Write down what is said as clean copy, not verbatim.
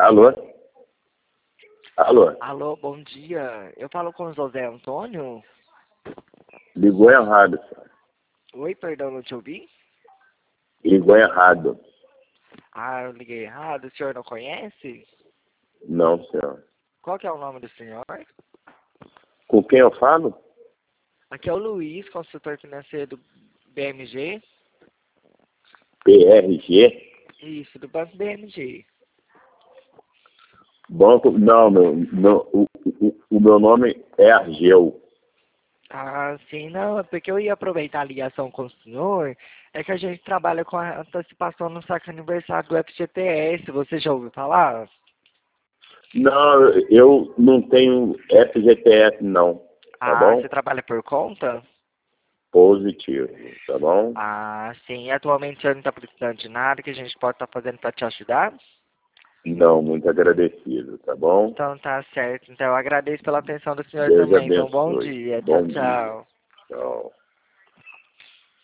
Alô? Alô? Alô, bom dia. Eu falo com o José Antônio? Ligou errado, senhor. Oi, perdão, não te ouvi? Ligou errado. Ah, eu liguei errado. O senhor não conhece? Não, senhor. Qual que é o nome do senhor? Com quem eu falo? Aqui é o Luiz, consultor financeiro do BMG. PRG? Isso, do Banco BMG. Banco. Não, o meu nome é Argel. Ah, sim, não, é porque eu ia aproveitar a ligação com o senhor. É que a gente trabalha com a antecipação no saque aniversário do FGTS. Você já ouviu falar? Não, eu não tenho FGTS, não. Tá Ah, bom? você trabalha por conta? Positivo, tá bom? Ah, sim. Atualmente você não está precisando de nada que a gente pode estar fazendo para te ajudar? Não, muito agradecido, tá bom? Então tá certo. Então eu agradeço pela atenção do senhor Deus também. Então bom abençoe. dia. Tchau, Bom dia. tchau. Tchau.